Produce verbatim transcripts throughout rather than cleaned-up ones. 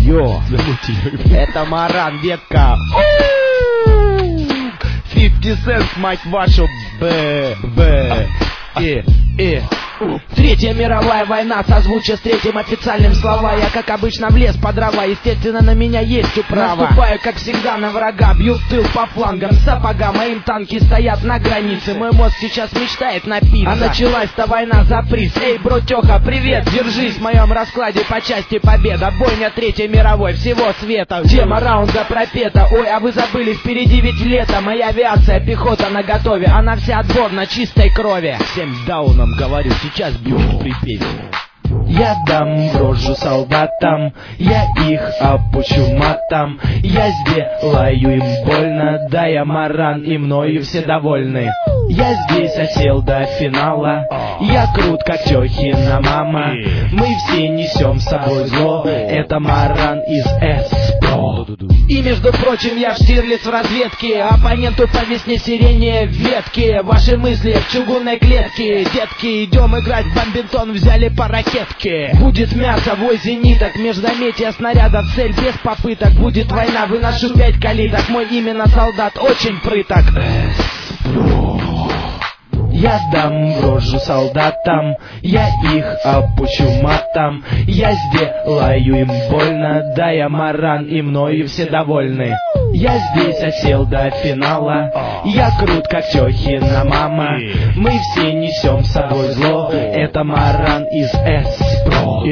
Йо, это Маран, детка. пятьдесят цент, мать вашу, б, б, и, и. Третья мировая война, созвучие с третьим официальным слова. Я, как обычно, влез по дрова, естественно, на меня есть управа. Наступаю, как всегда, на врага, бью в тыл по флангам сапога. Моим танки стоят на границе, мой мозг сейчас мечтает напиться. А началась-то война за приз. Эй, бро, Тёха, привет, держись в моем раскладе по части победа. Бойня Третьей мировой, всего света. Тема раунда пропета. Ой, а вы забыли, впереди ведь лето. Моя авиация, пехота наготове, она вся отборна чистой крови. Всем даунам говорю, сейчас бью в припеве. Я дам рожу солдатам, я их опущу матом. Я сделаю им больно, да я Маран, и мною все довольны. Я здесь осел до финала, я крут, как Тёхина мама. Мы все несем с собой зло, это Маран из С-Про. И, между прочим, я в Штирлиц в разведке, оппоненту по весне сирени в ветке. Ваши мысли в чугунной клетке, детки, идем играть в бомбинтон, взяли по ракетке. Будет мясо, вой зениток, междометия снарядов, цель без попыток. Будет война, выношу пять калиток, мой именно солдат очень прыток. Я дам в рожу солдатам, я их опущу матом. Я сделаю им больно, да я Маран, и мною все довольны. Я здесь осел до финала, я крут, как Тёхина мама. Мы все несем с собой зло, это Маран из С-Про.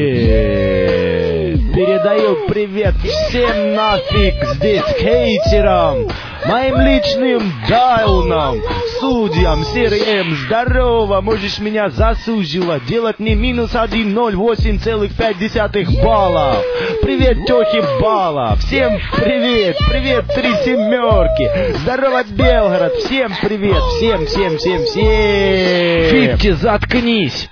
Передаю привет всем нафиг здесь хейтерам, моим личным даунам, судьям, серым, здорово, можешь меня засуживать, делать не минус один ноль восемь целых пять десятых баллов. Привет, Тёхи Бала, всем привет, привет, три семерки, здорово, Белгород, всем привет, всем, всем, всем, всем. пятьдесят, заткнись.